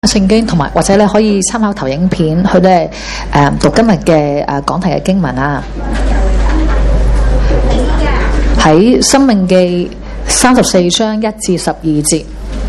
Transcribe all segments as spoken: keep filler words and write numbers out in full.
聖經同埋或者咧可以參考投影片去咧誒讀今日嘅誒講題嘅經文啊。喺《申命記》三十四章一至十二節，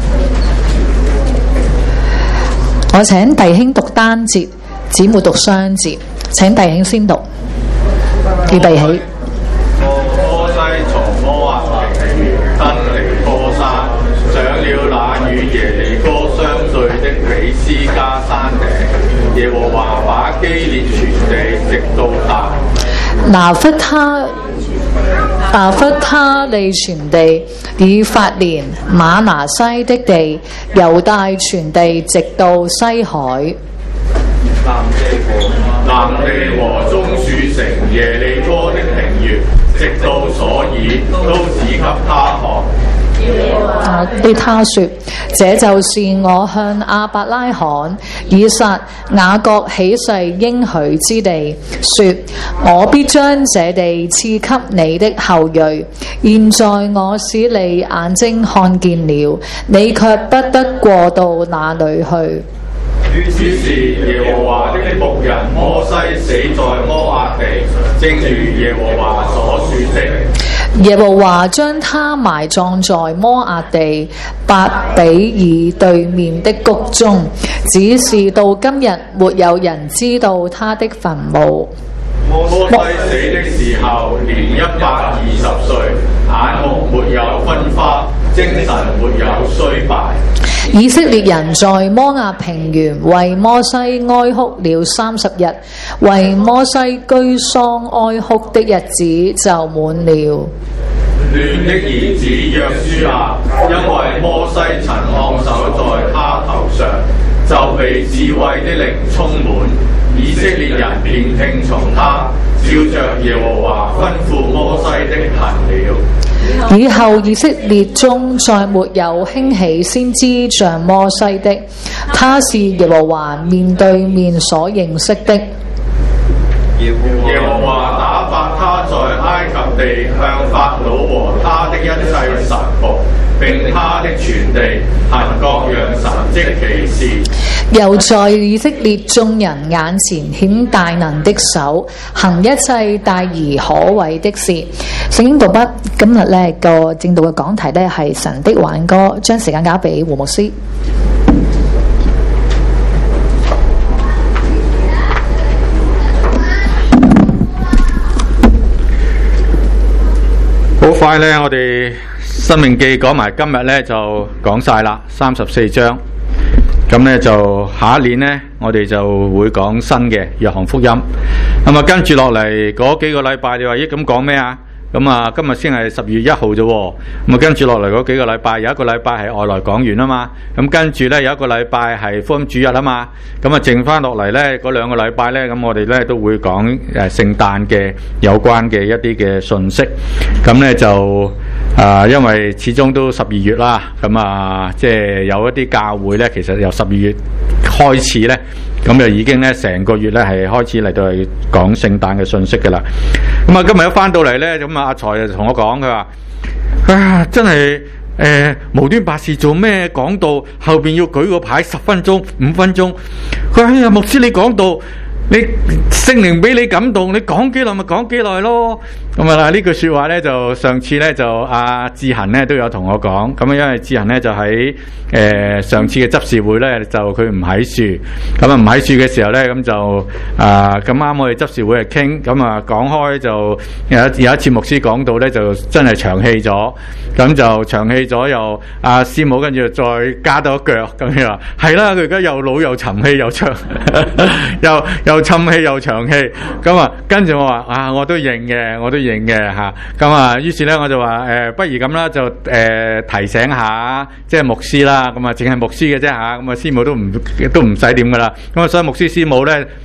我請弟兄讀單節，姊妹讀雙節。請弟兄先讀，預備起。 摩西從摩押平原登尼哥山，上了那與耶利哥相對的比斯加山頂。耶和華把基列全地直到達拿弗他拿弗他利全地，以法蓮、瑪拿西的地，猶大全地，直到西海。 南地和南地和棕樹城耶利哥的平原，直到所爾，都指給他看。 啊！對他說：這就是我向亞伯拉罕、以撒、雅各起誓應許之地，說我必將這地賜給你的後裔。現在我使你眼睛看見了，你卻不得過到那裏去。 於是耶和華的僕人摩西死在摩押地，正如耶和華所說的。 耶和華將他埋葬在摩押地伯比爾對面的谷中，只是到今日沒有人知道他的墳墓。 摩西死的時候年一百二十歲，眼目沒有昏花，精神沒有衰敗。 以色列人在摩押平原為摩西哀哭了三十日，為摩西居喪哀哭的日子就滿了。 嫩的兒子約書亞，因為摩西曾按手在他頭上，就被智慧的靈充滿，以色列人便聽從他，照着耶和華吩咐摩西的行了。 以後以色列中再沒有興起先知像摩西的，他是耶和華面對面所認識的。 耶和華打發他在埃及地向法老和他的一切臣僕，並他的全地行各樣神蹟奇事， 又在以色列眾人眼前顯大能的手，行一切大而可畏的事。聖經讀筆，今日呢個正道嘅講題呢係神的挽歌，將時間交俾胡牧師。 好快呢，我哋申命記講埋今日呢就講晒啦，三十四章。咁呢就下一年呢，我哋就會講新嘅約翰福音。咁啊，跟住落嚟嗰幾個禮拜，你話咦咁講咩啊？咁啊，今日先係十二月一號啫。咁啊，跟住落嚟嗰幾個禮拜，有一個禮拜係外來講員啊嘛。咁跟住呢，有一個禮拜係福音主日啊嘛。咁啊，剩翻落嚟呢嗰兩個禮拜呢，咁我哋呢都會講誒聖誕嘅有關嘅一啲嘅信息。咁呢就啊、呃，因為始終都十二月啦。咁啊，即係有一啲教會呢，其實由十二月開始呢，咁就已經呢成個月呢係開始嚟到係講聖誕嘅信息噶啦。咁啊，今日一翻到嚟呢，咁啊阿財就同我講，佢話啊，真係誒、呃、無端白事做咩？講到後邊要舉個牌十分鐘、五分鐘。佢話哎呀，牧師你講到你聖靈俾你感動，你講幾耐咪講幾耐咯。咁啊呢句說話咧，就上次咧就阿志恒咧都有同我講。咁啊，因為志恒咧就喺誒、呃、上次嘅執事會咧，就佢唔喺樹。咁啊唔喺樹嘅時候咧，咁就啊咁啱我哋執事會係傾。咁啊講開就有有一次牧師講到咧，就真係長氣咗。咁就長氣咗，又阿師母跟住再加多一腳。咁樣話係啦，佢而家又老又沉氣又長，又又沉氣又長氣。咁啊跟住我話啊，我都認嘅，我都認嘅嚇。咁啊於是咧我就話誒、呃，不如咁啦，就誒、呃、提醒下即係牧師啦。咁啊淨係牧師嘅啫嚇。咁啊師母都唔都唔使點噶啦。咁啊所以牧師師母咧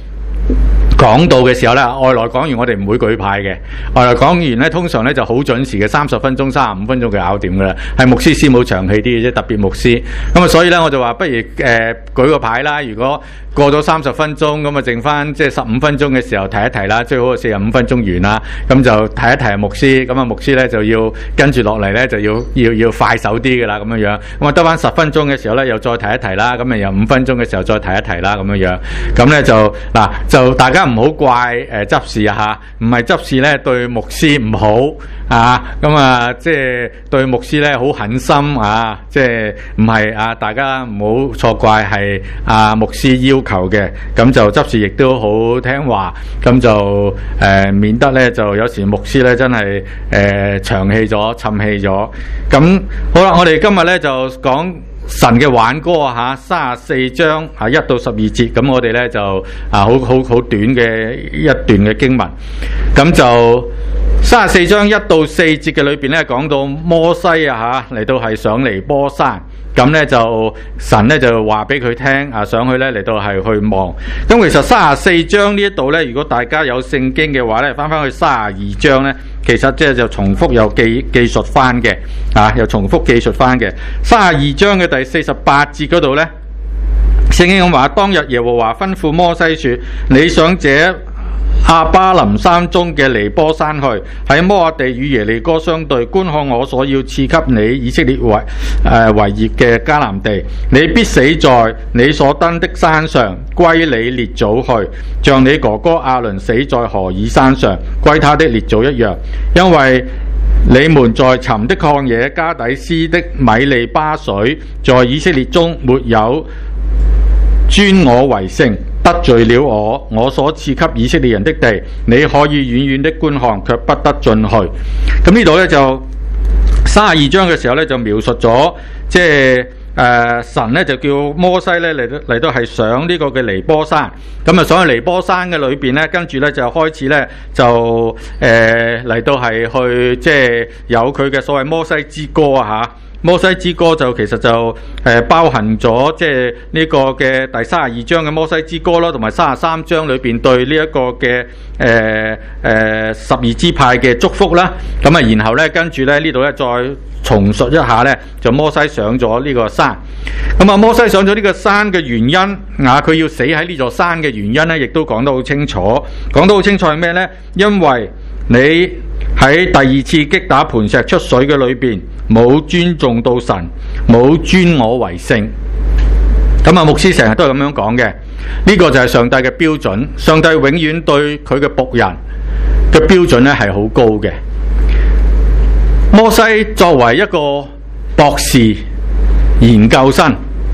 講道嘅時候咧，外來講員我哋唔會舉牌嘅，外來講員咧通常咧就好準時嘅，三十分鐘、三十五分鐘佢搞掂噶啦。係牧師師母長氣啲嘅啫，特別牧師。咁啊，所以咧我就話不如誒、呃、舉個牌啦。如果過咗三十分鐘，咁啊剩翻即係十五分鐘嘅時候提一提啦，最好四十五分鐘完啦。咁就提一提牧師，咁啊牧師咧就要跟住落嚟咧就要要要快手啲噶啦，咁樣樣。咁啊得翻十分鐘嘅時候咧又再提一提啦，咁啊又五分鐘嘅時候再提一提啦，咁樣樣。咁咧就嗱就大家唔好怪誒、呃、執事啊嚇，唔係執事咧對牧師唔好啊，咁啊即係對牧師咧好狠心啊，即係唔係啊？大家唔好錯怪係啊牧師要求嘅，咁就執事亦都好聽話，咁就誒、呃、免得咧就有時牧師咧真係誒、呃、長氣咗、沉氣咗。咁好啦，我哋今日咧就講神嘅挽歌啊，三十四章啊一到十二節，咁我哋咧就啊好好好短嘅一段嘅經文，咁就三十四章一到四節嘅裏邊咧講到摩西啊吓嚟到係上尼波山，咁咧就神咧就話俾佢聽啊，上去咧嚟到係去望。咁其實三十四章呢一度咧，如果大家有聖經嘅話咧，翻翻去三十二章咧，其實即係就重複又記記述翻嘅，啊又重複記述翻嘅。三十二章嘅第四十八節嗰度咧，聖經咁話：當日耶和華吩咐摩西說，你上這亞巴林山中嘅尼波山去，喺摩亞地與耶利哥相對，觀看我所要賜給你以色列為誒為業嘅迦南地。你必死在你所登的山上，歸你列祖去，像你哥哥亞倫死在何珥山上，歸他的列祖一樣。因為你們在尋的曠野加底斯的米利巴水，在以色列中沒有尊我為聖，得罪了我，我所賜給以色列人的地，你可以遠遠的觀看，卻不得進去。咁呢度呢，就三十二章嘅時候呢，就描述咗，即係誒、呃、神呢，就叫摩西呢嚟到嚟到係上呢個嘅尼波山。咁啊上去尼波山嘅裏邊呢，跟住呢，就開始呢，就誒嚟、呃、到係去即係有佢嘅所謂摩西之歌啊嚇。摩西之歌就其實就誒、呃、包含咗即係呢個嘅第三十二章嘅摩西之歌啦，同埋三十三章裏邊對呢一個嘅誒誒十二支派嘅祝福啦。咁啊，然後咧跟住咧呢度咧再重述一下咧，就摩西上咗呢個山。咁啊，摩西上咗呢個山嘅原因啊，佢要死喺呢座山嘅原因咧，亦都講得好清楚。講得好清楚係咩咧？因為你喺第二次擊打磐石出水嘅裏邊，冇尊重到神，冇尊我為聖。咁啊，牧師成日都係咁樣講嘅。呢個就係上帝嘅標準。上帝永遠對佢嘅僕人嘅標準咧係好高嘅。摩西作為一個博士研究生，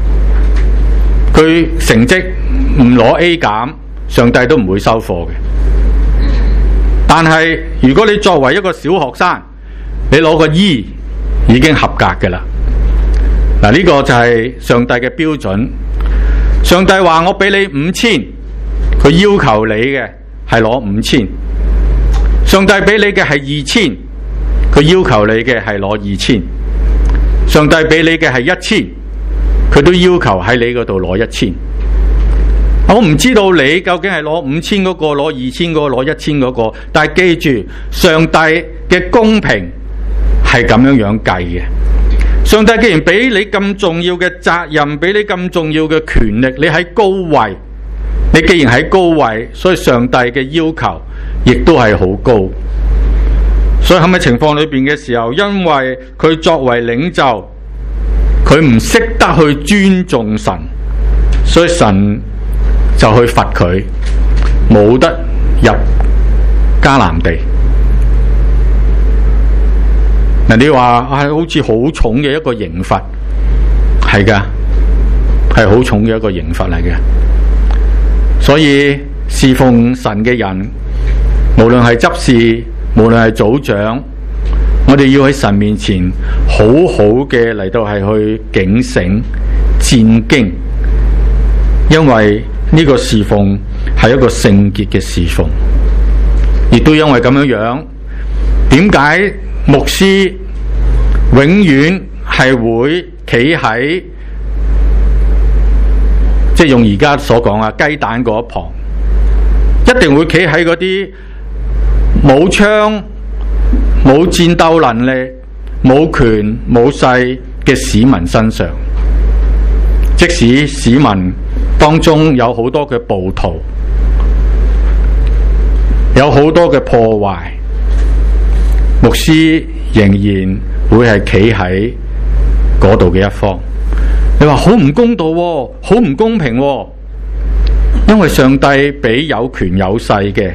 佢成績唔攞 A 減，上帝都唔會收貨嘅。但係如果你作為一個小學生，你攞個 E 已經合格嘅啦。嗱，呢個就係上帝嘅標準。上帝話我俾你五千，佢要求你嘅係攞五千。上帝俾你嘅係二千，佢要求你嘅係攞二千。上帝俾你嘅係一千，佢都要求喺你嗰度攞一千。我唔知道你究竟係攞五千嗰個，攞二千嗰個，攞一千嗰個，但係記住，上帝嘅公平係咁樣樣計嘅。上帝既然俾你咁重要嘅責任，俾你咁重要嘅權力，你喺高位，你既然喺高位，所以上帝嘅要求亦都係好高。所以喺咩情況裏邊嘅時候，因為佢作為領袖，佢唔識得去尊重神，所以神就去罰佢，冇得入迦南地。嗱，你話係好似好重嘅一個刑罰，係噶，係好重嘅一個刑罰嚟嘅。所以侍奉神嘅人，無論係執事，無論係組長，我哋要喺神面前好好嘅嚟到係去警醒、戰兢，因為呢個侍奉係一個聖潔嘅侍奉，亦都因為咁樣樣，點解牧師永遠係會企喺即係、就是、用而家所講啊雞蛋嗰一旁，因為呢個就係上帝嘅標準。上帝一定會企喺嗰啲冇槍、冇戰鬥能力、冇權冇勢嘅市民身上。即使市民當中有好多嘅暴徒，有好多嘅破壞，牧師仍然會係企喺嗰度嘅一方。你話好唔公道喎，好唔公平喎，因為上帝俾有權有勢嘅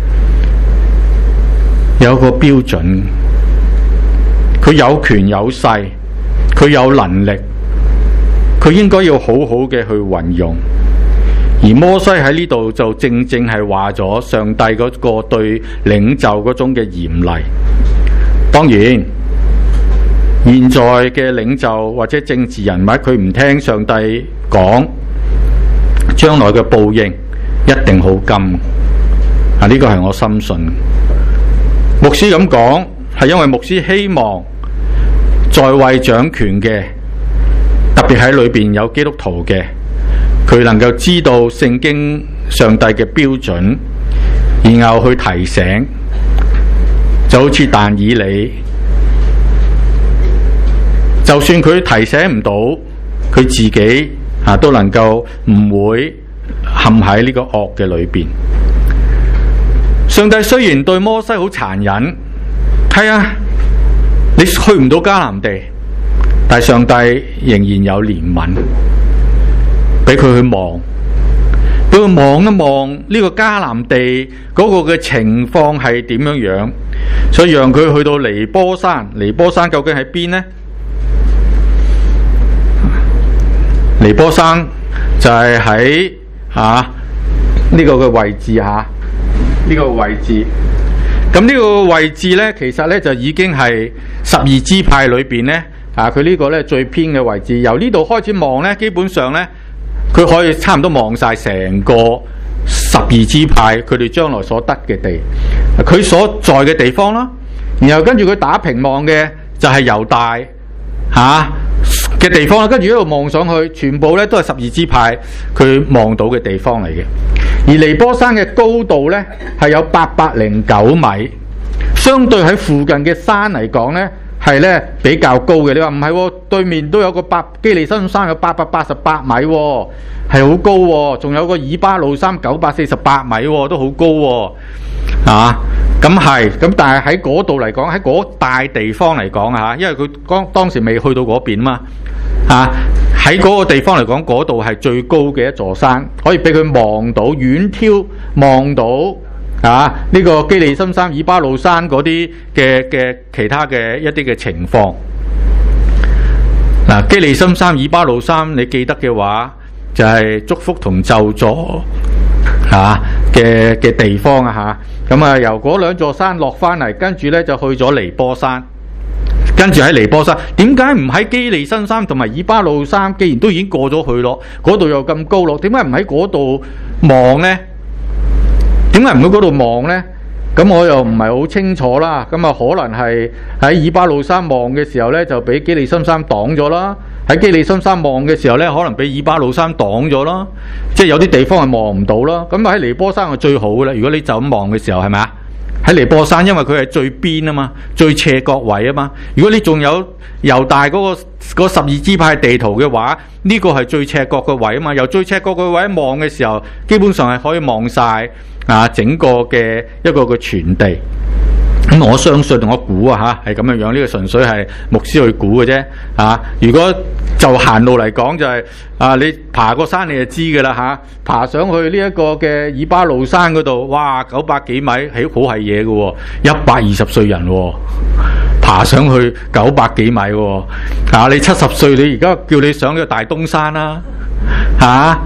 有個標準，佢有權有勢，佢有能力，佢應該要好好嘅去運用。而摩西喺呢度就正正係話咗上帝嗰個對領袖嗰種嘅嚴厲。當然現在嘅領袖或者政治人物，佢唔聽上帝講，將來嘅報應一定好甘啊！呢個係我深信。牧師咁講係因為牧師希望在位掌權嘅，特別喺裏邊有基督徒嘅，佢能夠知道聖經上帝嘅標準，然後去提醒，就好似但以理，就算佢提醒唔到，佢自己啊都能夠唔會陷喺呢個惡嘅裏邊。上帝雖然對摩西好殘忍，係啊，你去唔到迦南地，但係上帝仍然有憐憫，俾佢去望，俾佢望一望呢個迦南地嗰個嘅情況係點樣樣，所以讓佢去到尼波山。尼波山究竟喺邊呢？尼波山就係喺啊呢個嘅位置吓，呢個位置。咁呢個位置呢，其實呢就已經係十二支派裏邊呢，啊，佢呢個呢最偏嘅位置。由呢度開始望呢，基本上呢，佢可以差唔多望晒成個十二支派佢哋將來所得嘅地，佢所在嘅地方啦。然後跟住佢打平望嘅就係猶大吓嘅地方啦，跟住一路望上去，全部呢都係十二支派佢望到嘅地方嚟嘅。而尼波山嘅高度呢係有八百零九米，相對喺附近嘅山嚟講呢係呢比較高嘅。你話唔係喎，對面都有個百基利心山有八百八十八米喎，係好高喎。仲有個以巴路山九百四十八米喎，都好高喎。啊，咁係咁，但係喺嗰度嚟講，喺嗰大地方嚟講嚇，因為佢當當時未去到嗰邊嘛。啊！喺嗰個地方嚟講，嗰度係最高嘅一座山，可以俾佢望到遠眺望到啊呢、這個基利心山、以巴路山嗰啲嘅嘅其他嘅一啲嘅情況。嗱、啊，基利心山、以巴路山，你記得嘅話，就係、是、祝福同咒詛啊嘅嘅地方啊嚇。咁啊，由嗰兩座山落翻嚟，跟住咧就去咗尼波山。跟住喺尼波山，點解唔喺基利新山同埋以巴路山？既然都已經過咗去咯，嗰度又咁高咯，點解唔喺嗰度望呢？點解唔喺嗰度望呢？咁我又唔係好清楚啦。咁啊，可能係喺以巴路山望嘅時候呢，就俾基利新山擋咗啦；喺基利新山望嘅時候呢，可能俾以巴路山擋咗啦。即係有啲地方係望唔到啦。咁啊，喺尼波山係最好嘅啦。如果你就咁望嘅時候，係咪啊？喺尼波山，因為佢係最邊啊嘛，最斜角位啊嘛。如果你仲有猶大嗰、嗰個十二支派地圖嘅話，呢、呢個係最斜角嘅位啊嘛。由最斜角嘅位望嘅時候，基本上係可以望晒啊整個嘅一個嘅全地。咁我相信我估啊嚇係咁樣樣，呢、呢個純粹係牧師去估嘅啫嚇。如果就行路嚟講就係、是、啊，你爬個山你就知㗎啦嚇。爬上去呢一個嘅以巴路山嗰度，哇九百幾米，係好係嘢嘅喎，一百二十歲人喎、哦，爬上去九百幾米喎、哦啊、你七十歲你而家叫你上呢個大東山啦、啊、嚇、啊，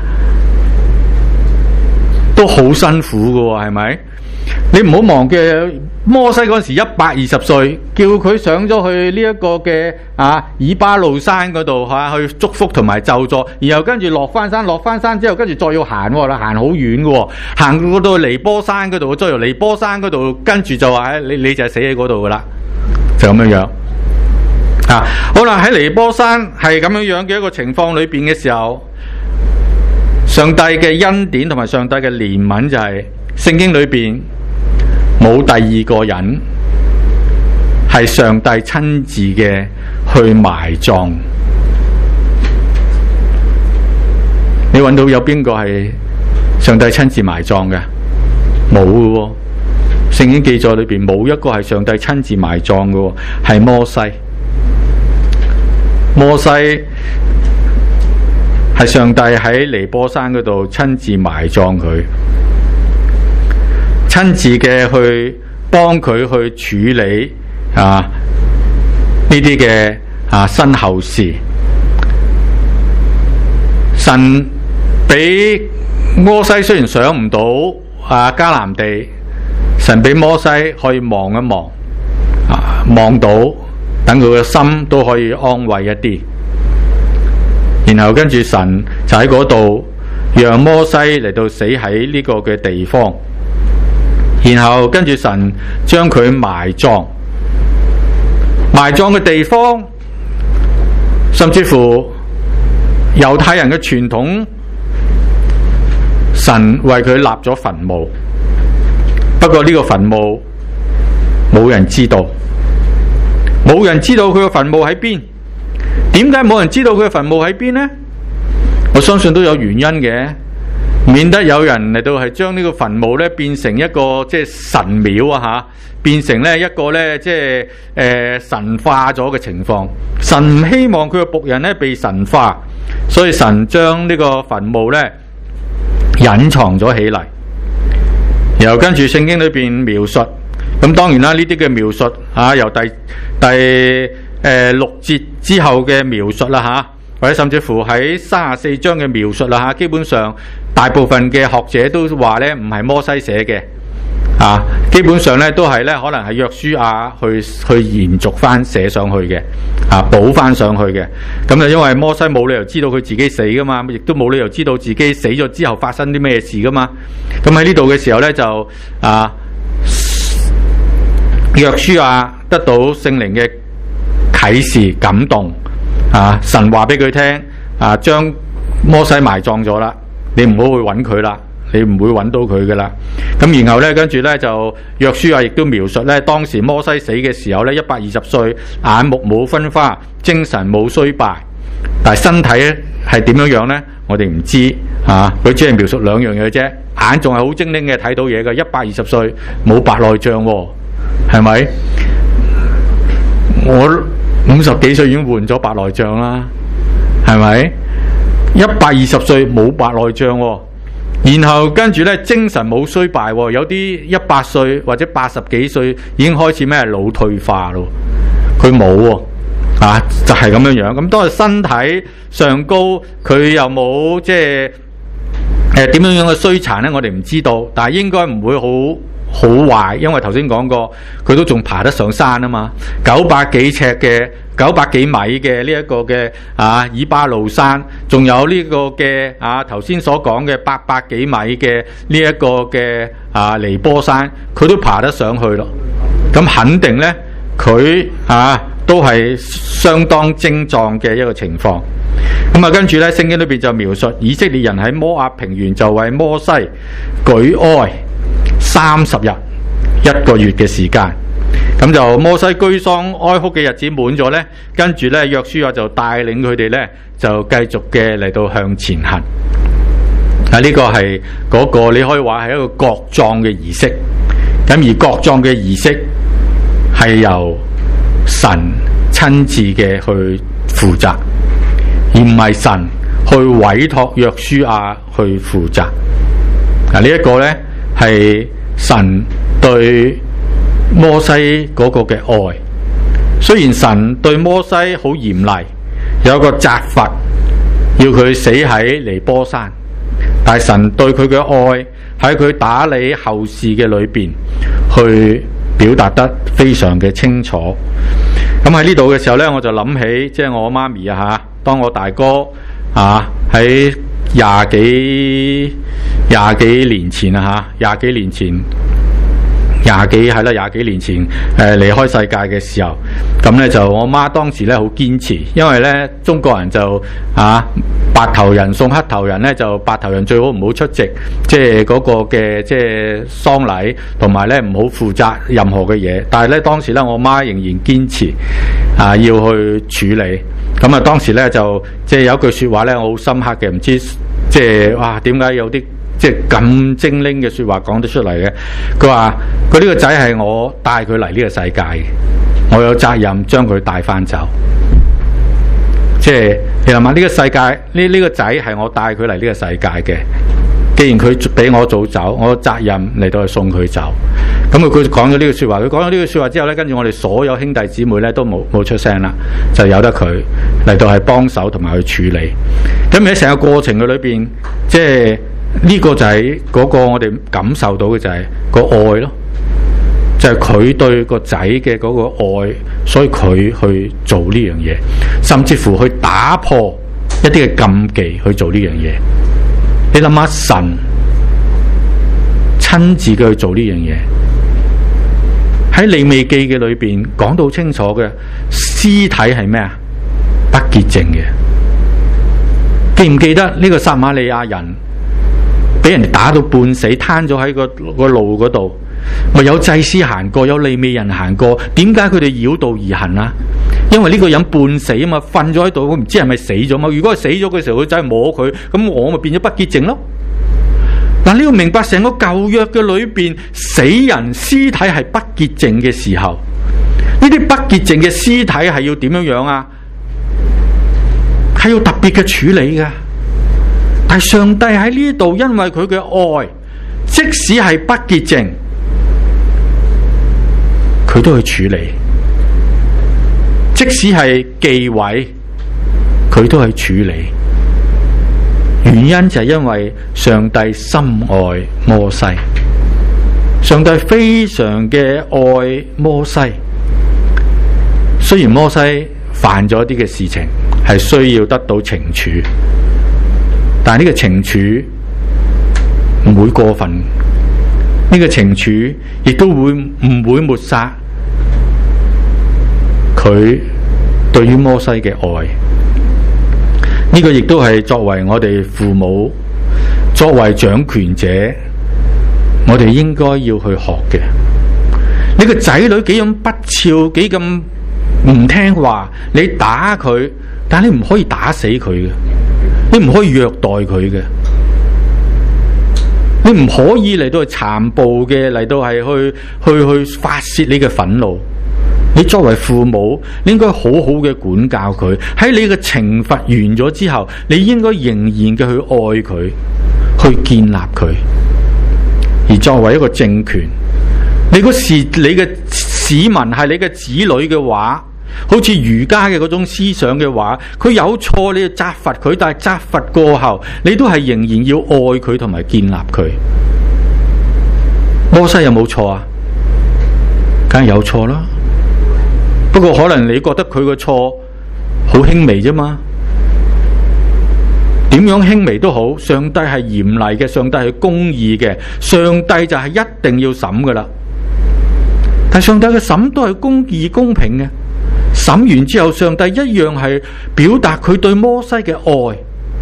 都好辛苦嘅喎，係咪？你唔好忘記摩西嗰陣時一百二十歲，叫佢上咗去呢一個嘅啊以巴路山嗰度嚇，去祝福同埋咒詛，然後跟住落翻山，落翻山之後跟住再要行喎，行好遠嘅喎，行到尼波山嗰度，再由尼波山嗰度跟住就話你你就係死喺嗰度噶啦，就咁樣樣啊。好啦，喺尼波山係咁樣樣嘅一個情況裏邊嘅時候，上帝嘅恩典同埋上帝嘅憐憫就係、是。 聖經裏邊冇第二個人係上帝親自嘅去埋葬。你揾到有邊個係上帝親自埋葬嘅？冇嘅喎，聖經記載裏邊冇一個係上帝親自埋葬嘅喎，係摩西。摩西係上帝喺尼波山嗰度親自埋葬佢，親自嘅去幫佢去處理啊呢啲嘅啊身後事。神俾摩西雖然上唔到啊迦南地，神俾摩西可以望一望，啊望到，等佢嘅心都可以安慰一啲。然後跟住神就喺嗰度讓摩西嚟到死喺呢個嘅地方，然後跟住神將佢埋葬。埋葬嘅地方，甚至乎猶太人嘅傳統，神為佢立咗墳墓。不過呢個墳墓冇人知道，冇人知道佢嘅墳墓喺邊。點解冇人知道佢嘅墳墓喺邊呢？我相信都有原因嘅，免得有人嚟到係將呢個墳墓咧變成一個即係神廟啊吓，變成咧一個咧即係誒神化咗嘅情況。神唔希望佢嘅僕人咧被神化，所以神將呢個墳墓咧隱藏咗起嚟。然後跟住聖經裏邊描述，咁當然啦，呢啲嘅描述啊，由第第誒、呃、六節之後嘅描述啦吓，或者甚至乎喺三十四章嘅描述啦吓，基本上大部分嘅學者都話咧唔係摩西寫嘅啊，基本上咧都係咧可能係約書亞去去延續翻寫上去嘅啊，補翻上去嘅。咁就因為摩西冇理由知道佢自己死噶嘛，亦都冇理由知道自己死咗之後發生啲咩事噶嘛。咁喺呢度嘅時候咧就啊，約書亞得到聖靈嘅啟示感動啊，神話俾佢聽啊，將摩西埋葬咗啦，你唔好去揾佢啦，你唔會揾到佢噶啦。咁然後咧跟住咧就約書亞亦都描述咧當時摩西死嘅時候咧一百二十歲，眼目冇昏花，精神冇衰敗，但係身體係點樣樣咧我哋唔知啊，佢只係描述兩樣嘢啫，眼仲係好精靈嘅，睇到嘢嘅，一百二十歲冇白內障喎，係咪？我五十幾歲已經換咗白內障啦，係咪？一百二十歲冇白內障喎，然後跟住咧精神冇衰敗喎，有啲一百歲或者八十幾歲已經開始咩腦退化咯，佢冇喎，啊就係咁樣樣。咁當係身體上高，佢又冇即係誒點樣樣嘅衰殘咧，我哋唔知道，但係應該唔會好好壞，因為頭先講過，佢都仲爬得上山啊嘛，九百幾尺嘅九百幾米嘅呢一個嘅啊以巴路山，仲有呢個嘅啊頭先所講嘅八百幾米嘅呢一個嘅啊尼波山，佢都爬得上去咯。咁肯定呢，佢啊都係相當精壯嘅一個情況。咁啊，跟住呢，聖經裏邊就描述以色列人喺摩押平原就為摩西舉哀三十日，一個月嘅時間。咁就摩西居喪哀哭嘅日子滿咗呢，跟住呢，約書亞就帶領佢哋呢，就繼續嘅嚟到向前行。啊，呢個係嗰個你可以話係一個國葬嘅儀式。咁而國葬嘅儀式係由神親自嘅去負責，而唔係神去委託約書亞去負責。嗱，呢一個呢係神對摩西嗰個嘅愛。雖然神對摩西好嚴厲，有一個責罰要佢死喺尼波山，但係神對佢嘅愛喺佢打理後事嘅裏邊去表達得非常嘅清楚。咁喺呢度嘅時候呢，我就諗起即係我媽咪啊吓，當我大哥啊喺廿幾廿幾年前啊吓，廿幾年前廿幾係啦，廿幾年前誒、呃、離開世界嘅時候，咁咧就我媽當時咧好堅持，因為咧中國人就啊白頭人送黑頭人咧，就白頭人最好唔好出席，即係嗰個嘅即係喪禮，同埋咧唔好負責任何嘅嘢。但係咧當時咧我媽仍然堅持啊要去處理。咁啊當時咧就即係有一句説話咧我好深刻嘅，唔知即係哇點解有啲即係咁精靈嘅説話講得出嚟嘅。佢話佢呢個仔係我帶佢嚟呢個世界嘅，我有責任將佢帶翻走。即係你諗下呢個世界呢呢個仔係我帶佢嚟呢個世界嘅，既然佢俾我早走，我有責任嚟到去送佢走。咁佢佢講咗呢句説話，佢講咗呢句説話之後咧，跟住我哋所有兄弟姊妹咧都冇冇出聲啦，就由得佢嚟到係幫手同埋去處理。咁喺成個過程嘅裏邊，即係呢個就係嗰個我哋感受到嘅就係個愛咯，就係佢對個仔嘅嗰個愛，所以佢去做呢樣嘢，甚至乎去打破一啲嘅禁忌去做呢樣嘢。你諗下，神親自嘅去做呢樣嘢，喺利未記嘅裏邊講到清楚嘅，屍體係咩啊？不潔淨嘅。記唔記得呢個撒瑪利亞人俾人哋打到半死，攤咗喺個個路嗰度，咪有祭司行過，有利未人行過，點解佢哋繞道而行啊？因為呢個人半死啊嘛，瞓咗喺度，我唔知係咪死咗嘛。如果係死咗嘅時候，佢走去摸佢，咁我咪變咗不潔淨咯。嗱，你要明白成個舊約嘅裏邊，死人屍體係不潔淨嘅時候，呢啲不潔淨嘅屍體係要點樣樣啊？係要特別嘅處理嘅。但係上帝喺呢度，因為佢嘅愛，即使係不潔淨，佢都去處理；即使係忌諱，佢都去處理。原因就係因為上帝深愛摩西，上帝非常嘅愛摩西。雖然摩西犯咗啲嘅事情，係需要得到懲處，但係呢個懲處唔會過分，呢個懲處亦都會唔會抹殺佢對於摩西嘅愛。呢個亦都係作為我哋父母，作為掌權者，我哋應該要去學嘅。你個仔女幾咁不肖，幾咁唔聽話，你打佢，但係你唔可以打死佢嘅，你唔可以虐待佢嘅，你唔可以嚟到去殘暴嘅，嚟到係去去去發洩你嘅憤怒。你作為父母，你應該好好嘅管教佢。喺你嘅懲罰完咗之後，你應該仍然嘅去愛佢，去建立佢。而作為一個政權，你個市你嘅市民係你嘅子女嘅話，好似儒家嘅嗰種思想嘅話，佢有錯你要責罰佢，但係責罰過後，你都係仍然要愛佢同埋建立佢。摩西有冇錯啊？梗係有錯啦。不過可能你覺得佢個錯好輕微啫嘛？點樣輕微都好，上帝係嚴厲嘅，上帝係公義嘅，上帝就係一定要審噶啦。但上帝嘅審都係公義公平嘅，審完之後，上帝一樣係表達佢對摩西嘅愛。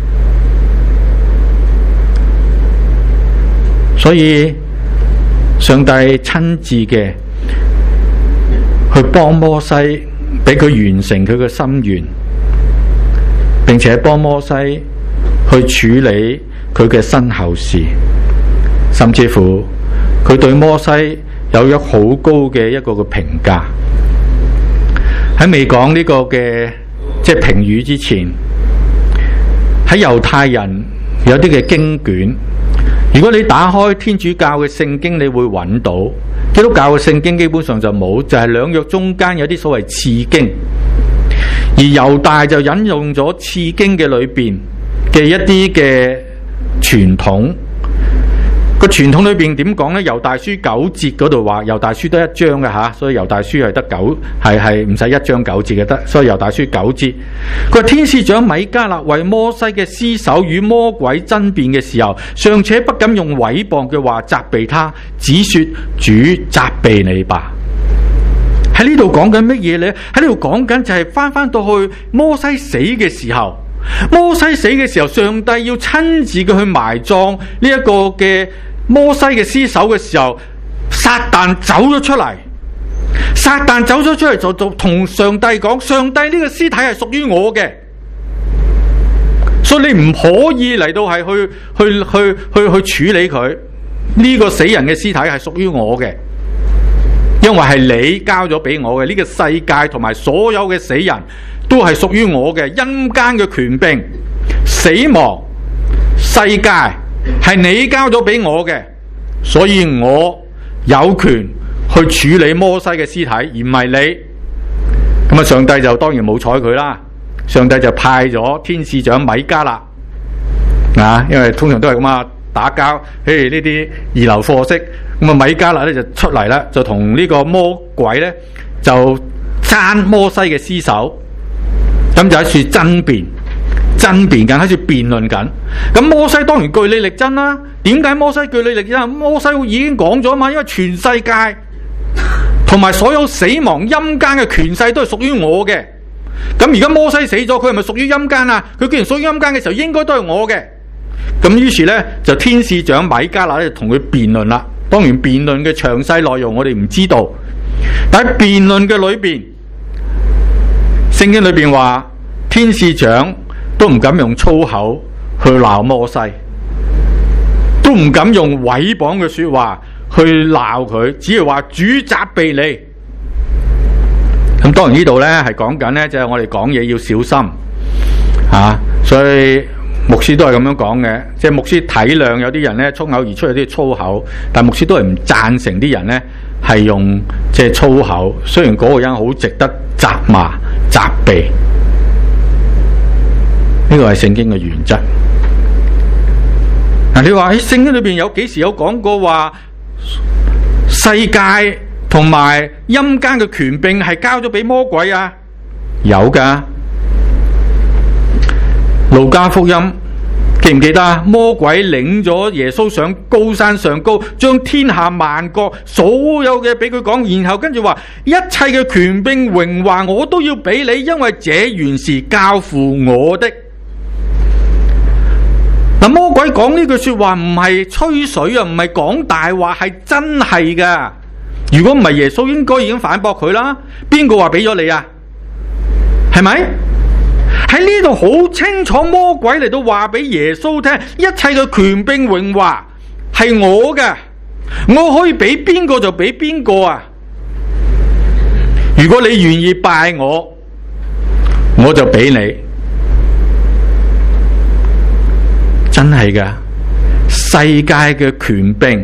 所以上帝親自嘅去幫摩西，俾佢完成佢嘅心願，並且幫摩西去處理佢嘅身後事，甚至乎佢對摩西有咗好高嘅一個嘅評價。喺未講呢個嘅即係評語之前，喺猶太人有啲嘅經卷，如果你打開天主教嘅聖經，你會揾到。基督教嘅聖經基本上就冇，就係兩約中間有啲所謂次經，而猶大就引用咗次經嘅裏邊嘅一啲嘅傳統， 個傳統裏邊點講呢？猶大書九節嗰度話，猶大書得一章嘅吓，所以猶大書係得九，係係唔使一章九節嘅得，所以猶大書九節。佢話天使長米迦勒為摩西嘅屍首與魔鬼爭辯嘅時候，尚且不敢用毀謗嘅話責備他，只說主責備你吧。喺呢度講緊乜嘢呢？喺呢度講緊就係翻翻到去摩西死嘅時候，摩西死嘅時候，上帝要親自嘅去埋葬呢一個嘅摩西嘅屍首嘅時候，撒旦走咗出嚟，撒旦走咗出嚟就就同上帝講：上帝，呢個屍體係屬於我嘅，所以你唔可以嚟到係去去去去去處理佢。呢個死人嘅屍體係屬於我嘅，因為係你交咗俾我嘅。呢個世界同埋所有嘅死人都係屬於我嘅，陰間嘅權柄、死亡、世界係你交咗俾我嘅，所以我有權去處理摩西嘅屍體，而唔係你。咁啊，上帝就當然冇睬佢啦。上帝就派咗天使長米迦勒啊，因為通常都係咁啊，打交，譬如呢啲二流貨色。咁啊，米迦勒咧就出嚟啦，就同呢個魔鬼咧就爭摩西嘅屍首，咁就喺處爭辯。爭辯緊，喺度辯論緊。咁摩西當然據理力爭啦。點解摩西據理力爭？摩西已經講咗嘛，因為全世界同埋所有死亡陰間嘅權勢都係屬於我嘅。咁而家摩西死咗，佢係咪屬於陰間啊？佢既然屬於陰間嘅時候，應該都係我嘅。咁於是呢，就天使長米迦勒咧同佢辯論啦。當然辯論嘅詳細內容我哋唔知道，但係辯論嘅裏邊，聖經裏邊話天使長都唔敢用粗口去鬧摩西，都唔敢用毀謗嘅說話去鬧佢，只係話主責備你。咁當然呢度呢係講緊呢，就係我哋講嘢要小心啊，所以牧師都係咁樣講嘅，即係牧師體諒有啲人呢，衝口而出有啲粗口，但牧師都係唔贊成啲人呢係用即係粗口，雖然嗰個人好值得責罵責備。呢個係聖經嘅原則。嗱，你話喺聖經裏邊有幾時有講過話世界同埋陰間嘅權柄係交咗俾魔鬼啊？有噶。路加福音記唔記得啊？魔鬼領咗耶穌上高山上高，將天下萬國所有嘅俾佢講，然後跟住話一切嘅權柄榮華我都要俾你，因為這原是交付我的。嗱，魔鬼講呢句說話唔係吹水啊，唔係講大話，係真係噶。如果唔係，耶穌應該已經反駁佢啦。邊個話俾咗你啊？係咪？喺呢度好清楚，魔鬼嚟到話俾耶穌聽，一切嘅權柄榮華係我嘅，我可以俾邊個就俾邊個啊。如果你願意拜我，我就俾你。真係噶，世界嘅權柄、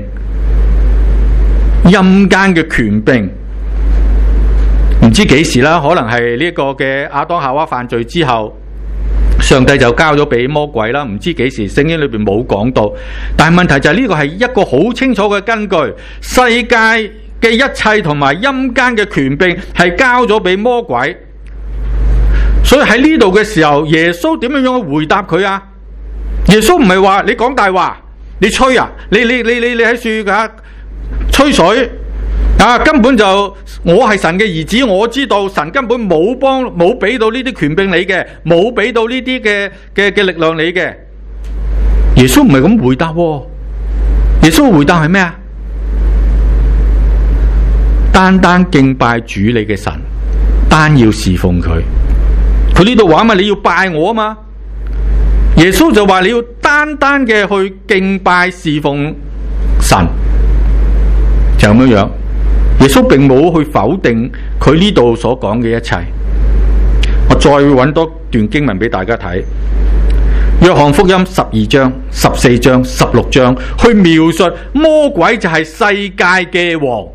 陰間嘅權柄，唔知幾時啦，可能係呢個嘅亞當夏娃犯罪之後，上帝就交咗俾魔鬼啦。唔知幾時，聖經裏邊冇講到。但係問題就係呢個係一個好清楚嘅根據，世界嘅一切同埋陰間嘅權柄係交咗俾魔鬼。所以喺呢度嘅時候，耶穌點樣樣去回答佢啊？耶穌唔係話你講大話，你吹啊，你你你你你喺樹噶吹水啊，根本就我係神嘅兒子，我知道神根本冇幫冇俾到呢啲權柄你嘅，冇俾到呢啲嘅嘅嘅力量你嘅。耶穌唔係咁回答喎，耶穌回答係咩啊？單單敬拜主你嘅神，單要侍奉佢。佢呢度話嘛，你要拜我啊嘛。耶穌就話你要單單嘅去敬拜侍奉神，就咁樣樣。耶穌並冇去否定佢呢度所講嘅一切。我再揾多段經文俾大家睇，約翰福音十二章、十四章、十六章，去描述魔鬼就係世界嘅王。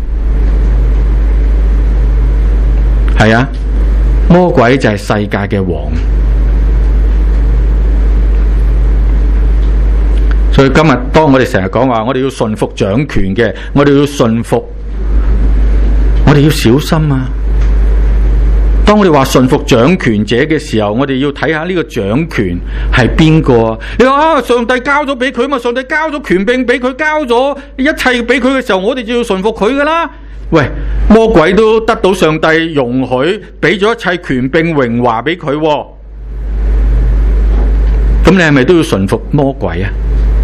係啊，魔鬼就係世界嘅王。所所以今日當我哋成日講話，我哋要順服掌權嘅，我哋要順服，我哋要小心啊！當我哋話順服掌權者嘅時候，我哋要睇下呢個掌權係邊個？你話啊，上帝交咗俾佢嘛？上帝交咗權柄俾佢，交咗一切俾佢嘅時候，我哋就要順服佢噶啦。喂，魔鬼都得到上帝容許，俾咗一切權柄榮華俾佢，咁你係咪都要順服魔鬼啊？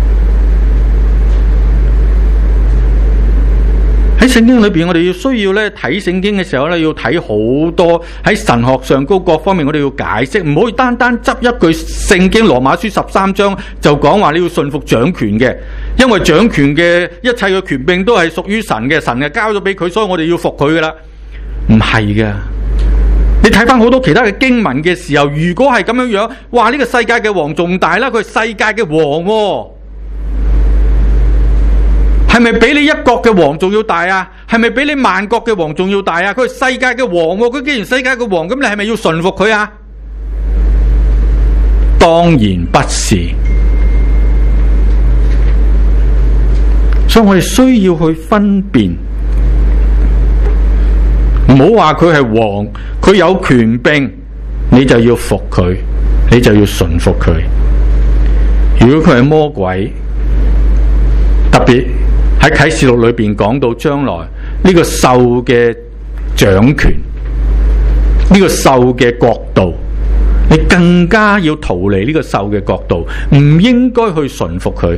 喺聖經裏邊，我哋要需要咧睇聖經嘅時候咧，要睇好多喺神學上高各方面，我哋要解釋，唔可以單單執一句聖經羅馬書十三章就講話你要順服掌權嘅，因為掌權嘅一切嘅權柄都係屬於神嘅，神係交咗俾佢，所以我哋要服佢噶啦。唔係噶，你睇翻好多其他嘅經文嘅時候，如果係咁樣樣，哇！呢個世界嘅王仲大啦，佢係世界嘅王喎。係咪比你一國嘅王仲要大啊？係咪比你萬國嘅王仲要大啊？佢係世界嘅王喎，佢既然世界嘅王，咁你係咪要順服佢啊？當然不是。所以我哋需要去分辨，唔好話佢係王，佢有權柄，你就要服佢，你就要順服佢。如果佢係魔鬼，特別喺啟示錄裏邊講到將來呢個獸嘅掌權，呢個獸嘅國度，你更加要逃離呢個獸嘅國度，唔應該去順服佢。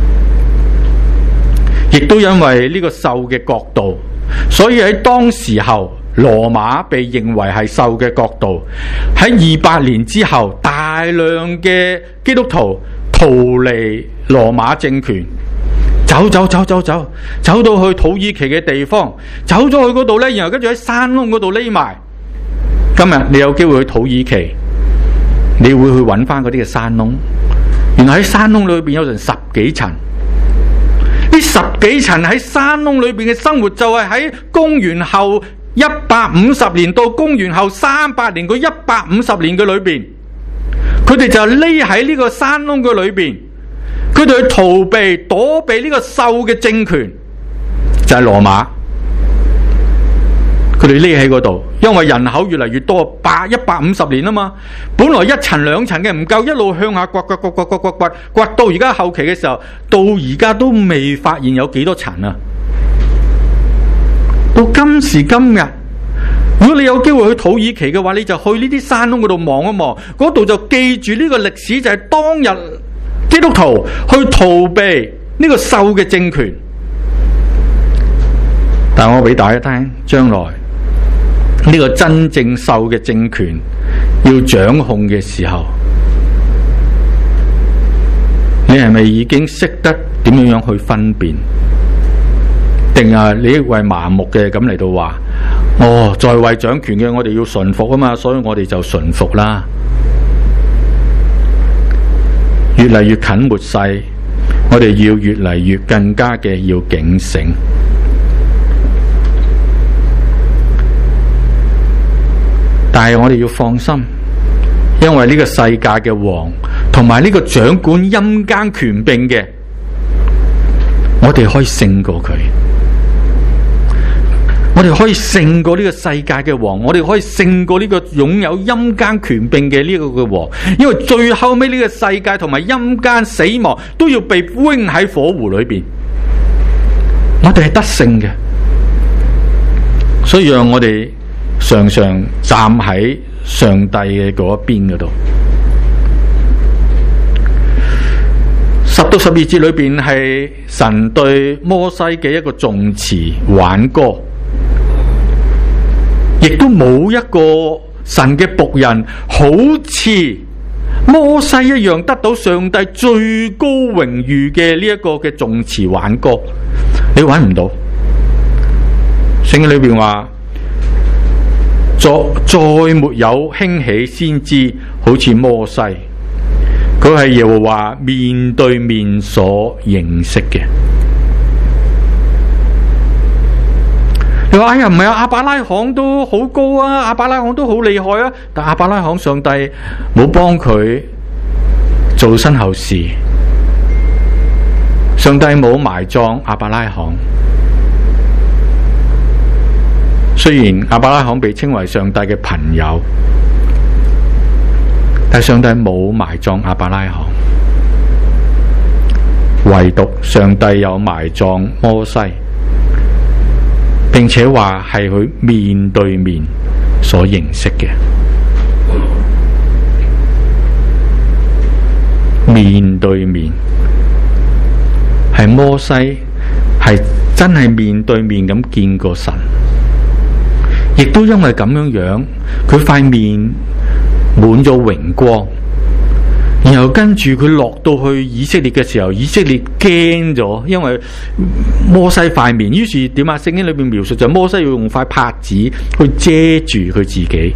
亦都因為呢個獸嘅國度，所以喺當時候羅馬被認為係獸嘅國度。喺二百年之後，大量嘅基督徒逃離羅馬政權，走走走走走，走到去土耳其嘅地方，走咗去嗰度呢，然後跟住喺山窿嗰度匿埋。今日你有機會去土耳其，你會去揾翻嗰啲嘅山窿，原來喺山窿裏邊有成十幾層。呢十幾層喺山窿裏邊嘅生活，就係喺公元後一百五十年到公元後三百年嗰一百五十年嘅裏邊，佢哋就匿喺呢個山窿嘅裏邊。佢哋去逃避躲避呢個獸嘅政權，就係羅馬。佢哋匿喺嗰度，因為人口越嚟越多，百一百五十年啊嘛。本來一層兩層嘅唔夠，一路向下掘掘掘掘掘掘掘掘到而家後期嘅時候，到而家都未發現有幾多層啊。到今時今日，如果你有機會去土耳其嘅話，你就去呢啲山窿嗰度望一望，嗰度就記住呢個歷史，就係當日基督徒去逃避呢個獸嘅政權。但我俾大家聽，將來呢個真正獸嘅政權要掌控嘅時候，你係咪已經識得點樣樣去分辨？定係你一位麻木嘅咁嚟到話，哦，在位掌權嘅我哋要順服啊嘛，所以我哋就順服啦。越嚟越近末世，我哋要越嚟越更加嘅要警醒。但係我哋要放心，因為呢個世界嘅王同埋呢個掌管陰間權柄嘅，我哋可以勝過佢。我哋可以勝過呢個世界嘅王，我哋可以勝過呢個擁有陰間權柄嘅呢個嘅王，因為最後尾呢個世界同埋陰間死亡都要被扔喺火湖裏邊，我哋係得勝嘅。所以讓我哋常常站喺上帝嘅嗰一邊嗰度。十到十二節裏邊係神對摩西嘅一個頌詞挽歌。亦都冇一個神嘅僕人好似摩西一樣得到上帝最高榮譽嘅呢一個嘅頌詞挽歌，你揾唔到。聖經裏邊話，再再沒有興起先知好似摩西，佢係耶和華面對面所認識嘅。你話哎呀，唔係啊，亞伯拉罕都好高啊，亞伯拉罕都好厲害啊，但亞伯拉罕上帝冇幫佢做身後事， 上帝冇埋葬亞伯拉罕。雖然亞伯拉罕被稱為上帝嘅朋友，但上帝冇埋葬亞伯拉罕，唯獨上帝有埋葬摩西，並且話係佢面對面所認識嘅。面對面係摩西係真係面對面咁見過神，亦都因為咁樣樣，佢塊面滿咗榮光。然後跟住佢落到去以色列嘅時候，以色列驚咗，因為摩西塊面。於是點啊？聖經裏邊描述就摩西要用塊帕子去遮住佢自己，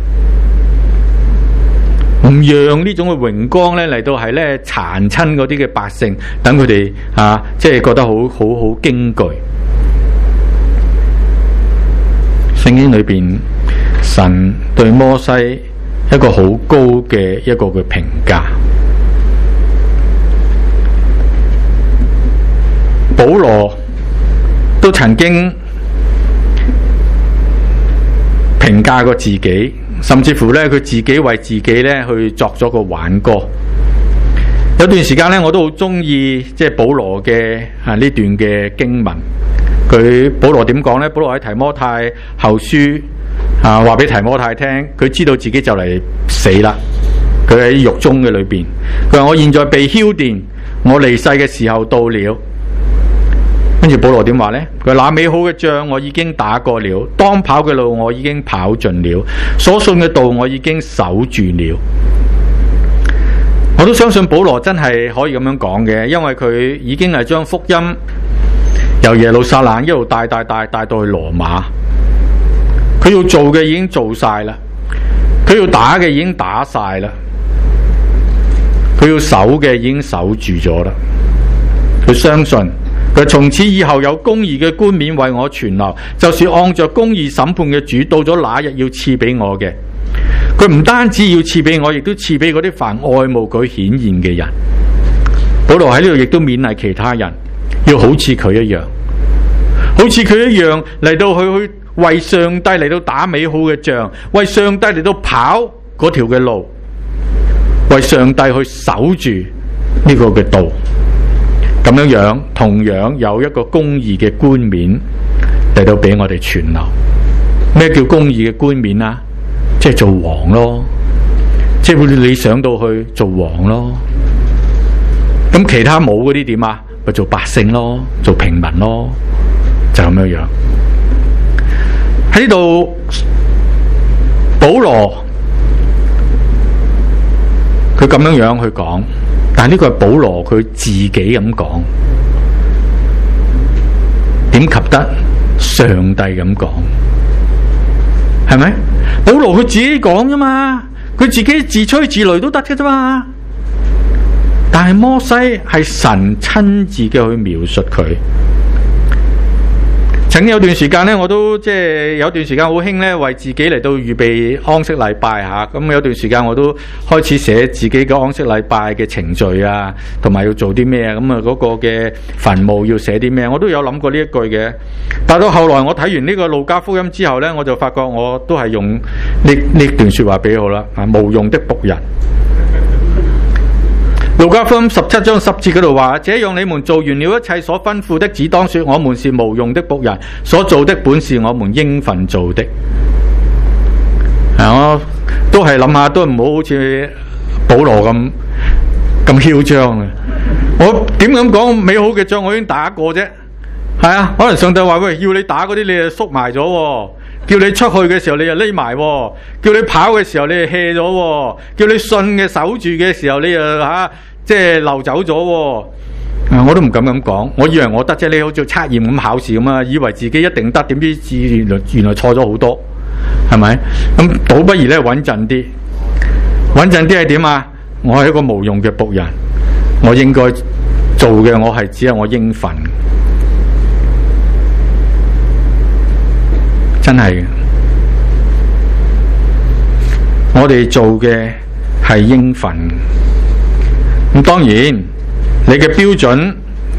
唔讓呢種嘅榮光咧嚟到係咧殘親嗰啲嘅百姓，等佢哋啊，即係覺得好好好驚懼。聖經裏邊神對摩西一個好高嘅一個嘅評價。保羅都曾經評價過自己，甚至乎咧佢自己為自己咧去作咗個挽歌。有段時間咧，我都好中意即係保羅嘅啊呢段嘅經文。佢保羅點講呢？保羅喺提摩太後書啊，話俾提摩太聽，佢知道自己就嚟死啦。佢喺獄中嘅裏邊，佢話我現在被澆奠，我離世嘅時候到了。跟住保羅點話呢？佢話那美好嘅仗我已經打過了，當跑嘅路我已經跑盡了，所信嘅道我已經守住了。我都相信保羅真係可以咁樣講嘅，因為佢已經係將福音由耶路撒冷一路帶帶帶帶到去羅馬。佢要做嘅已經做晒啦，佢要打嘅已經打晒啦，佢要守嘅已經守住咗啦。佢相信佢從此以後有公義嘅冠冕為我存留，就是按着公義審判嘅主，到咗那日要賜俾我嘅。佢唔單止要賜俾我，亦都賜俾嗰啲凡愛慕佢顯現嘅人。保羅喺呢度亦都勉勵其他人，要好似佢一樣，好似佢一樣嚟到去去為上帝嚟到打美好嘅仗，為上帝嚟到跑嗰條嘅路，為上帝去守住呢個嘅道。咁樣樣同樣有一個公義嘅冠冕嚟到俾我哋存留。咩叫公義嘅冠冕啊？即係做王咯，即係你想到去做王咯。咁其他冇嗰啲點啊？咪做百姓咯，做平民咯，就咁樣樣。喺呢度，保羅佢咁樣樣去講。但係呢個係保羅佢自己咁講，點及得上帝咁講？係咪？保羅佢自己講啫嘛，佢自己自吹自擂都得嘅啫嘛。但係摩西係神親自嘅去描述佢。曾經有段時間咧，我都即係有段時間好興咧，為自己嚟到預備安息禮拜吓。咁有段時間我都開始寫自己嘅安息禮拜嘅程序啊，同埋要做啲咩啊。咁啊嗰個嘅墳墓要寫啲咩，我都有諗過呢一句嘅。但到後來我睇完呢個路加福音之後咧，我就發覺我都係用呢呢段說話俾好啦。啊，無用的僕人。路加福音十七章十節嗰度話：這樣你們做完了一切所吩咐的，只當說我們是無用的僕人，所做的本是我們應份做的。啊，我都係諗下，都唔好好似保羅咁咁囂張啊！我點咁講？美好嘅仗我已經打過啫，係啊，可能上帝話喂，要你打嗰啲你就縮埋咗。叫你出去嘅時候你就匿埋，叫你跑嘅時候你就 hea 咗，叫你信嘅守住嘅時候你就吓即係漏走咗。啊，我都唔敢咁講，我以為我得啫，你好似測驗咁考試咁啊，以為自己一定得，點知原來原來錯咗好多，係咪？咁倒不如咧穩陣啲，穩陣啲係點啊？我係一個無用嘅僕人，我應該做嘅我係只係我應份。真係，我哋做嘅係應份。咁當然，你嘅標準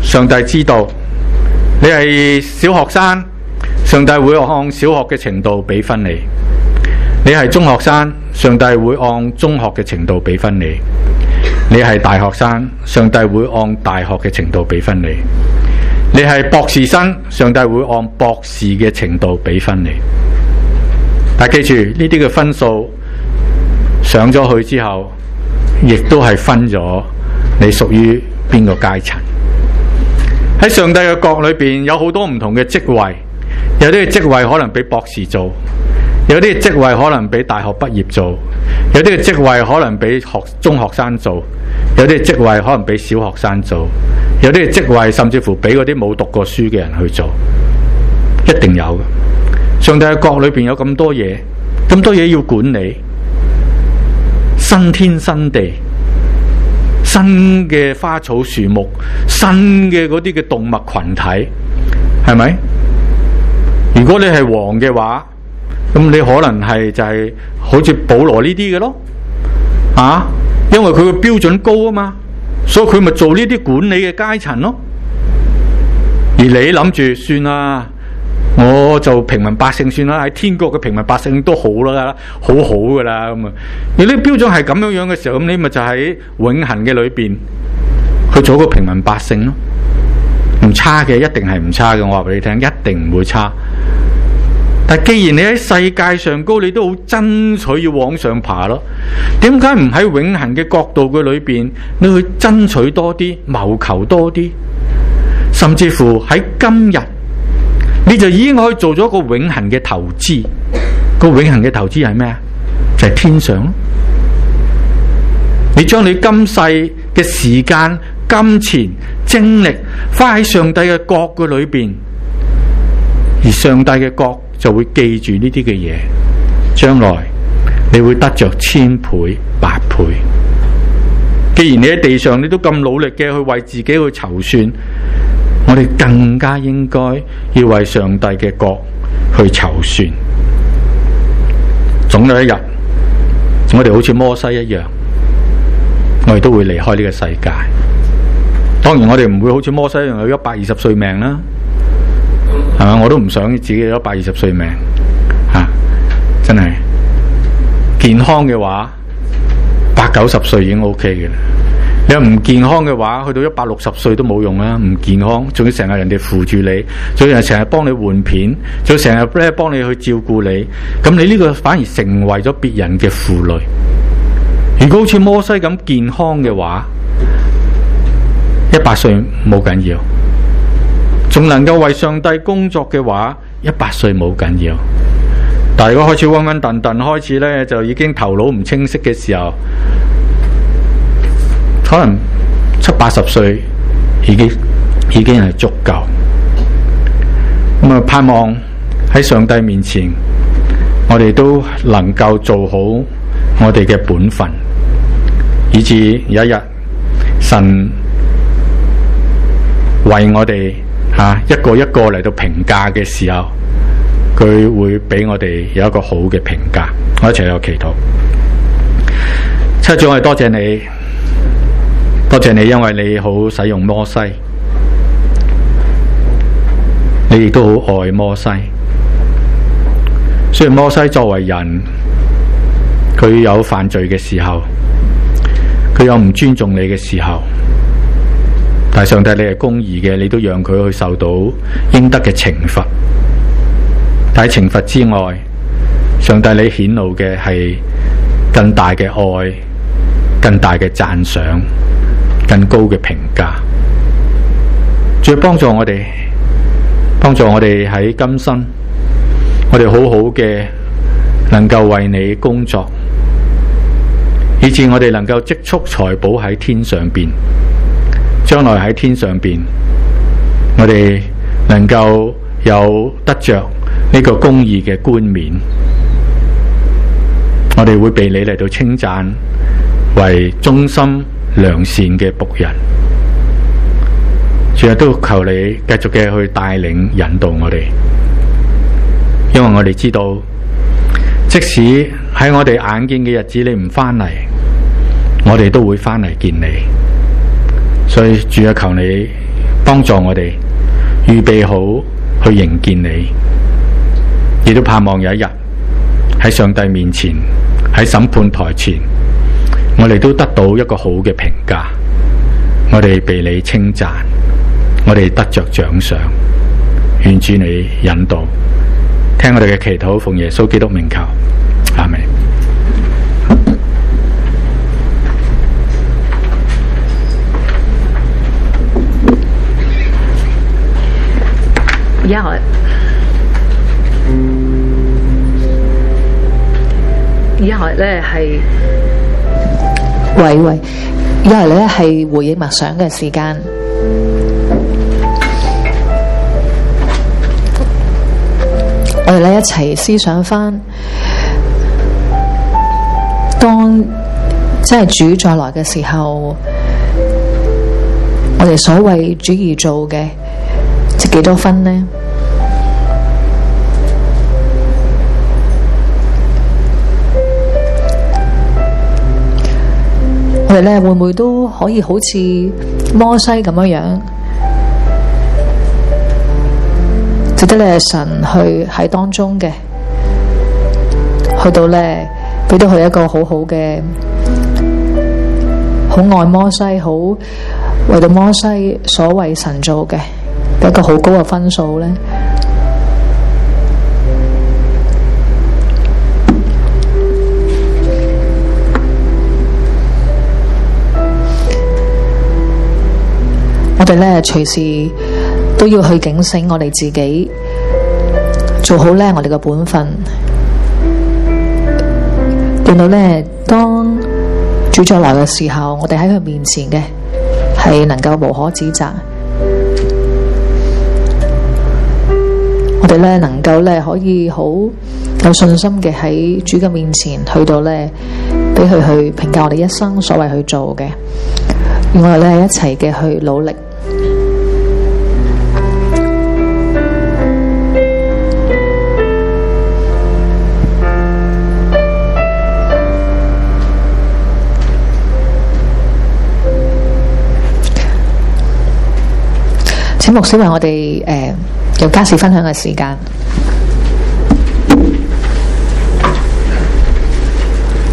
上帝知道。你係小學生，上帝會按小學嘅程度俾分你；你係中學生，上帝會按中學嘅程度俾分你；你係大學生，上帝會按大學嘅程度俾分你；你係博士生，上帝會按博士嘅程度俾分你。但記住，呢啲嘅分數上咗去之後，亦都係分咗你屬於邊個階層。喺上帝嘅國裏邊有好多唔同嘅職位，有啲嘅職位可能俾博士做，有啲嘅職位可能俾大學畢業做，有啲嘅職位可能俾學中學生做，有啲嘅職位可能俾小學生做，有啲嘅職位甚至乎俾嗰啲冇讀過書嘅人去做，一定有嘅。上帝嘅國裏邊有咁多嘢，咁多嘢要管理，新天新地，新嘅花草樹木，新嘅嗰啲嘅動物群體，係咪？如果你係王嘅話，咁你可能係就係好似保羅呢啲嘅咯，啊，因為佢嘅標準高啊嘛，所以佢咪做呢啲管理嘅階層咯。而你諗住算啦，我就平民百姓算啦，喺天國嘅平民百姓都好啦，好好噶啦咁啊。而呢個標準係咁樣樣嘅時候，咁你咪就喺永恆嘅裏邊去做一個平民百姓咯。唔差嘅，一定係唔差嘅，我話俾你聽，一定唔會差。但既然你喺世界上高，你都好爭取要往上爬咯。點解唔喺永恆嘅角度嘅裏邊，你去爭取多啲，謀求多啲，甚至乎喺今日，你就已經可以做咗個永恆嘅投資。個永恆嘅投資係咩啊？就係天上咯。你將你今世嘅時間、金錢、精力花喺上帝嘅國嘅裏邊，而上帝嘅國就會記住呢啲嘅嘢，將來你會得着千倍、百倍。既然你喺地上你都咁努力嘅去為自己去籌算，我哋更加應該要為上帝嘅國去籌算。總有一日，我哋好似摩西一樣，我哋都會離開呢個世界。當然我哋唔會好似摩西一樣有一百二十歲命啦，係嘛？我都唔想自己有一百二十歲命吓、啊，真係健康嘅話，八九十歲已經 OK 嘅啦。你話唔健康嘅話，去到一百六十歲都冇用啦。唔健康，仲要成日人哋扶住你，仲要成日幫你換片，仲要成日咧幫你去照顧你，咁你呢個反而成為咗別人嘅負累。如果好似摩西咁健康嘅話，一百歲冇緊要，仲能夠為上帝工作嘅話，一百歲冇緊要。但係如果開始昏昏沌沌，開始咧就已經頭腦唔清晰嘅時候，可能七八十歲已經已經係足夠。咁啊，盼望喺上帝面前，我哋都能夠做好我哋嘅本分，以至有一日神為我哋吓、啊、一個一個嚟到評價嘅時候，佢會俾我哋有一個好嘅評價。我一齊有祈禱。七主，我哋多謝你，多謝你，因為你好使用摩西，你亦都好愛摩西。雖然摩西作為人，佢有犯罪嘅時候，佢有唔尊重你嘅時候，但係上帝你係公義嘅，你都讓佢去受到應得嘅懲罰。但係懲罰之外，上帝你顯露嘅係更大嘅愛、更大嘅讚賞、更高嘅評價。仲要幫助我哋，幫助我哋喺今生，我哋好好嘅能夠為你工作，以致我哋能夠積蓄財寶喺天上邊。將來喺天上邊，我哋能夠有得着呢個公義嘅冠冕，我哋會被你嚟到稱讚為忠心良善嘅僕人。主啊，都求你繼續嘅去帶領引導我哋，因為我哋知道，即使喺我哋眼見嘅日子你唔翻嚟，我哋都會翻嚟見你。 所以主啊，求你幫助我哋預備好去迎見你，亦都盼望有一日喺上帝面前，喺審判台前，我哋都得到一個好嘅評價，我哋被你稱讚，我哋得着獎賞。願主你引導，聽我哋嘅祈禱，奉耶穌基督名求，阿們。 一係一係咧係喂喂，一係咧係回憶默想嘅時間。我哋咧一齊思想翻，當真係主再來嘅時候，我哋所為主而做嘅，值幾多分呢？我哋咧會唔會都可以好似摩西咁樣樣，值得咧神去喺當中嘅，去到咧俾到佢一個好好嘅，好愛摩西，好為到摩西所為神做嘅一個好高嘅分數咧。我哋咧隨時都要去警醒我哋自己，做好咧我哋嘅本分，令到咧當主再來嘅時候，我哋喺佢面前嘅係能夠無可指責。我哋咧能夠咧可以好有信心嘅喺主嘅面前去到咧，俾佢去評價我哋一生所謂去做嘅，而我哋咧一齊嘅去努力。請牧師為我哋誒有家事分享嘅時間。